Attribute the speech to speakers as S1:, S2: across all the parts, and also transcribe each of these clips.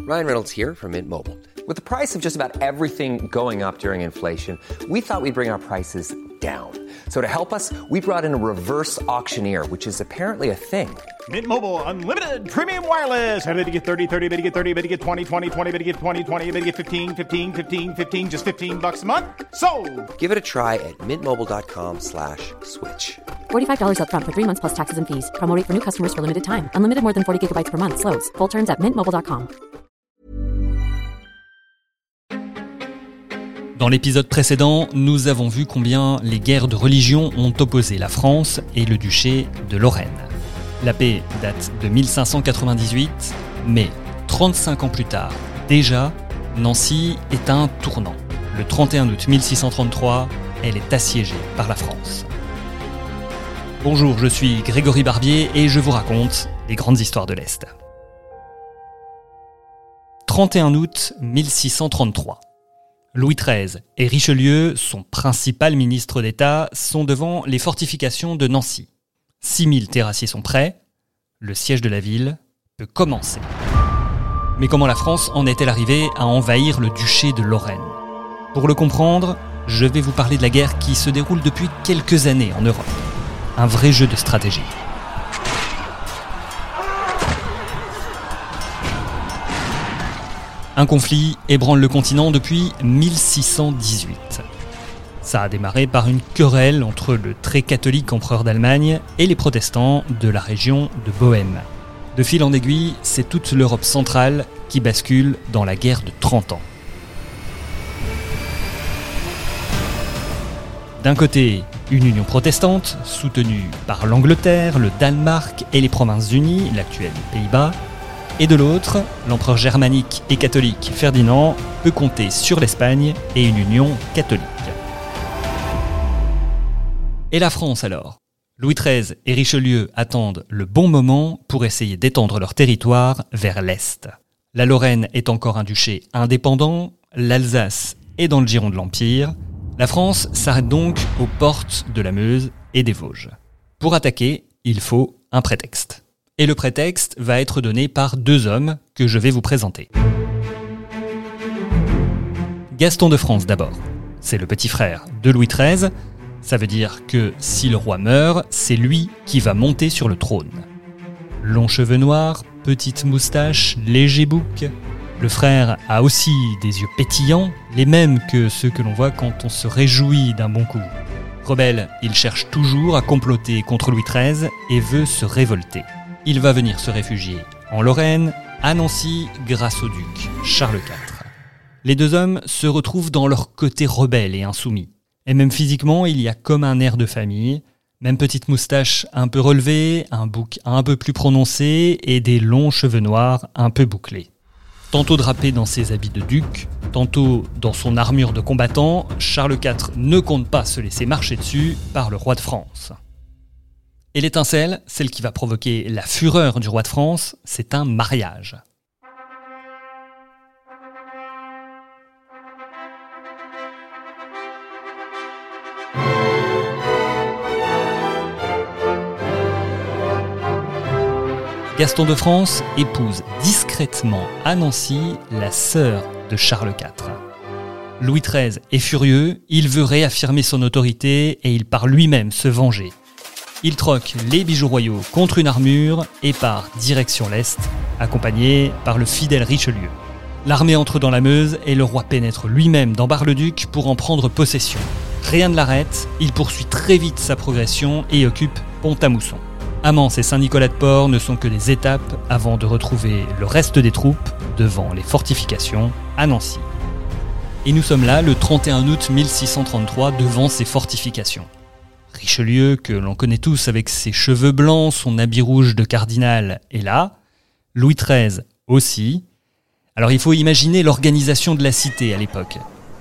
S1: Ryan Reynolds here from Mint Mobile. With the price of just about everything going up during inflation, we thought we'd bring our prices down. So to help us, we brought in a reverse auctioneer, which is apparently a thing.
S2: Mint Mobile Unlimited Premium Wireless. How to get 30, 30, bit to get 30, bit to get 20, 20, 20, bit to get 20, 20, bit to get 15, 15, 15, 15, just $15 a month? Sold!
S1: Give it a try at mintmobile.com/switch.
S3: $45 up front for 3 months plus taxes and fees. Promo rate for new customers for limited time. Unlimited more than 40 gigabytes per month. Slows full terms at mintmobile.com.
S4: Dans l'épisode précédent, nous avons vu combien les guerres de religion ont opposé la France et le duché de Lorraine. La paix date de 1598, mais 35 ans plus tard, déjà, Nancy est à un tournant. Le 31 août 1633, elle est assiégée par la France. Bonjour, je suis Grégory Barbier et je vous raconte les grandes histoires de l'Est. 31 août 1633. Louis XIII et Richelieu, son principal ministre d'État, sont devant les fortifications de Nancy. 6000 terrassiers sont prêts, le siège de la ville peut commencer. Mais comment la France en est-elle arrivée à envahir le duché de Lorraine ? Pour le comprendre, je vais vous parler de la guerre qui se déroule depuis quelques années en Europe. Un vrai jeu de stratégie. Un conflit ébranle le continent depuis 1618. Ça a démarré par une querelle entre le très catholique empereur d'Allemagne et les protestants de la région de Bohême. De fil en aiguille, c'est toute l'Europe centrale qui bascule dans la guerre de 30 ans. D'un côté, une union protestante, soutenue par l'Angleterre, le Danemark et les Provinces-Unies, l'actuel Pays-Bas, et de l'autre, l'empereur germanique et catholique Ferdinand peut compter sur l'Espagne et une union catholique. Et la France alors ? Louis XIII et Richelieu attendent le bon moment pour essayer d'étendre leur territoire vers l'Est. La Lorraine est encore un duché indépendant, l'Alsace est dans le giron de l'Empire. La France s'arrête donc aux portes de la Meuse et des Vosges. Pour attaquer, il faut un prétexte. Et le prétexte va être donné par deux hommes que je vais vous présenter. Gaston de France d'abord. C'est le petit frère de Louis XIII. Ça veut dire que si le roi meurt, c'est lui qui va monter sur le trône. Longs cheveux noirs, petite moustache, léger bouc. Le frère a aussi des yeux pétillants, les mêmes que ceux que l'on voit quand on se réjouit d'un bon coup. Rebelle, il cherche toujours à comploter contre Louis XIII et veut se révolter. Il va venir se réfugier en Lorraine, à Nancy, grâce au duc Charles IV. Les deux hommes se retrouvent dans leur côté rebelle et insoumis. Et même physiquement, il y a comme un air de famille, même petite moustache un peu relevée, un bouc un peu plus prononcé et des longs cheveux noirs un peu bouclés. Tantôt drapé dans ses habits de duc, tantôt dans son armure de combattant, Charles IV ne compte pas se laisser marcher dessus par le roi de France. Et l'étincelle, celle qui va provoquer la fureur du roi de France, c'est un mariage. Gaston de France épouse discrètement à Nancy la sœur de Charles IV. Louis XIII est furieux, il veut réaffirmer son autorité et il part lui-même se venger. Il troque les bijoux royaux contre une armure et part direction l'Est, accompagné par le fidèle Richelieu. L'armée entre dans la Meuse et le roi pénètre lui-même dans Bar-le-Duc pour en prendre possession. Rien ne l'arrête, il poursuit très vite sa progression et occupe Pont-à-Mousson. Amance et Saint-Nicolas-de-Port ne sont que des étapes avant de retrouver le reste des troupes devant les fortifications à Nancy. Et nous sommes là le 31 août 1633 devant ces fortifications. Richelieu, que l'on connaît tous avec ses cheveux blancs, son habit rouge de cardinal, est là. Louis XIII aussi. Alors il faut imaginer l'organisation de la cité à l'époque.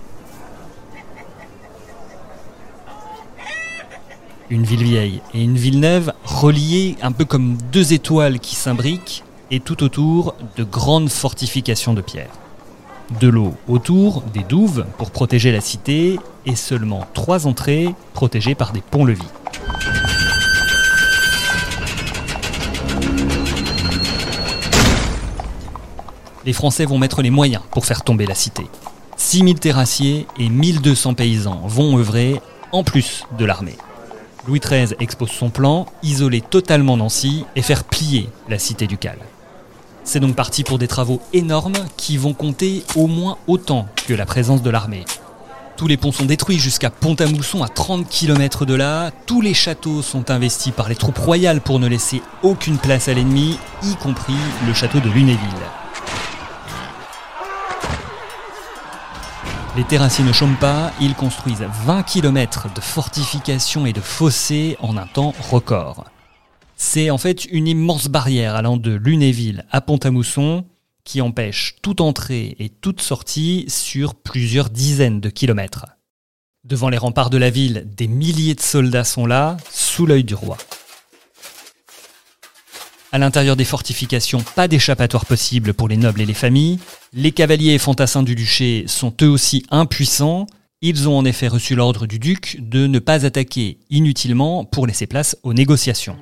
S4: Une ville vieille et une ville neuve reliées un peu comme deux étoiles qui s'imbriquent et tout autour de grandes fortifications de pierre. De l'eau autour, des douves pour protéger la cité et seulement 3 entrées protégées par des ponts-levis. les Français vont mettre les moyens pour faire tomber la cité. 6000 terrassiers et 1200 paysans vont œuvrer, en plus de l'armée. Louis XIII expose son plan, isoler totalement Nancy et faire plier la cité ducale. C'est donc parti pour des travaux énormes qui vont compter au moins autant que la présence de l'armée. Tous les ponts sont détruits jusqu'à Pont-à-Mousson à 30 km de là. Tous les châteaux sont investis par les troupes royales pour ne laisser aucune place à l'ennemi, y compris le château de Lunéville. Les terrassiers ne chôment pas, ils construisent 20 km de fortifications et de fossés en un temps record. C'est en fait une immense barrière allant de Lunéville à Pont-à-Mousson qui empêche toute entrée et toute sortie sur plusieurs dizaines de kilomètres. Devant les remparts de la ville, des milliers de soldats sont là, sous l'œil du roi. À l'intérieur des fortifications, pas d'échappatoire possible pour les nobles et les familles. Les cavaliers et fantassins du duché sont eux aussi impuissants. Ils ont en effet reçu l'ordre du duc de ne pas attaquer inutilement pour laisser place aux négociations.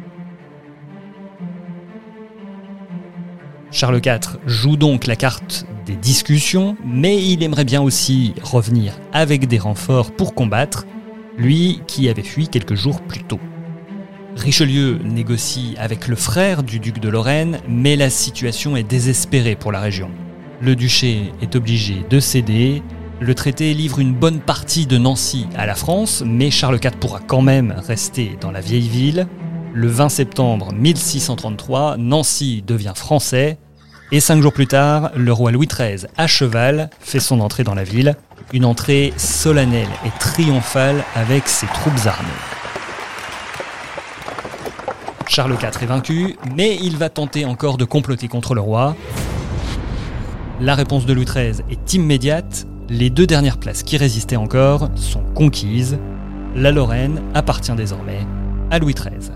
S4: Charles IV joue donc la carte des discussions, mais il aimerait bien aussi revenir avec des renforts pour combattre, lui qui avait fui quelques jours plus tôt. Richelieu négocie avec le frère du duc de Lorraine, mais la situation est désespérée pour la région. Le duché est obligé de céder, le traité livre une bonne partie de Nancy à la France, mais Charles IV pourra quand même rester dans la vieille ville. Le 20 septembre 1633, Nancy devient français, et 5 jours plus tard, le roi Louis XIII, à cheval, fait son entrée dans la ville, une entrée solennelle et triomphale avec ses troupes armées. Charles IV est vaincu, mais il va tenter encore de comploter contre le roi. La réponse de Louis XIII est immédiate, les 2 dernières places qui résistaient encore sont conquises. La Lorraine appartient désormais à Louis XIII.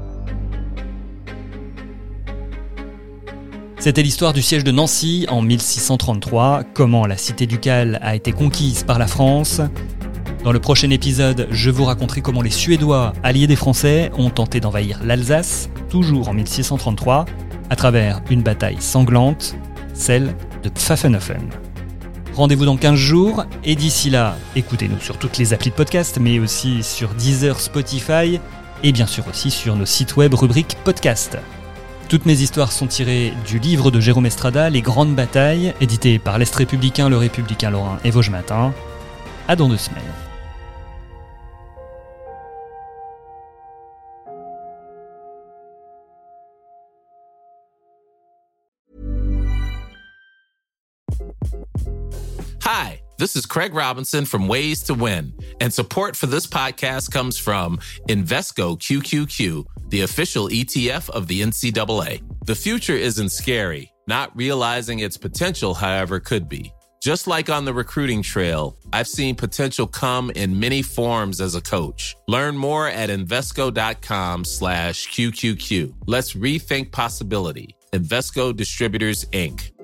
S4: C'était l'histoire du siège de Nancy en 1633, comment la cité ducale a été conquise par la France. Dans le prochain épisode, je vous raconterai comment les Suédois, alliés des Français, ont tenté d'envahir l'Alsace, toujours en 1633, à travers une bataille sanglante, celle de Pfaffenhofen. Rendez-vous dans 15 jours, et d'ici là, écoutez-nous sur toutes les applis de podcast, mais aussi sur Deezer, Spotify, et bien sûr aussi sur nos sites web rubrique podcast. Toutes mes histoires sont tirées du livre de Jérôme Estrada, Les Grandes Batailles, édité par l'Est républicain, le Républicain Lorrain et Vosges Matin. À dans 2 semaines.
S5: Hi, this is Craig Robinson from Ways to Win, and support for this podcast comes from Invesco QQQ, the official ETF of the NCAA. The future isn't scary. Not realizing its potential, however, could be. Just like on the recruiting trail, I've seen potential come in many forms as a coach. Learn more at Invesco.com/QQQ. Let's rethink possibility. Invesco Distributors, Inc.